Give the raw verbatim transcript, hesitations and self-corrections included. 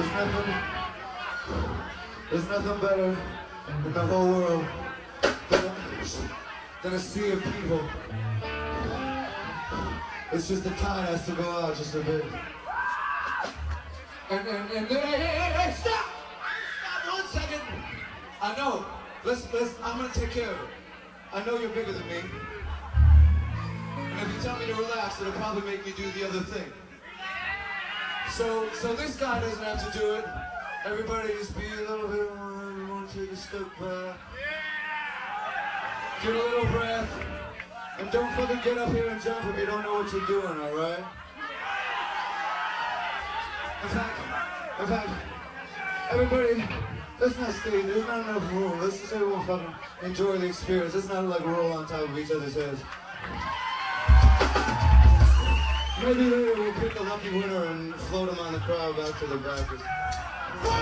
There's nothing, there's nothing better in the whole world than a, than a sea of people. It's just the tide has to go out just a bit. And, and, and then, hey, hey, hey, hey, stop! Stop one second! I know. Let's, let's, I'm gonna take care of it. I know you're bigger than me. And if you tell me to relax, it'll probably make me do the other thing. So, so this guy doesn't have to do it. Everybody just be a little bit more, you want to take a step back. Get a little breath. And don't fucking get up here and jump if you don't know what you're doing, alright? In fact, in fact, everybody, let's not stay, there's not enough room. Let's just everyone fucking enjoy the experience. Let's not like roll on top of each other's heads. Maybe later we'll pick a lucky winner and float them on the crowd back to the backers.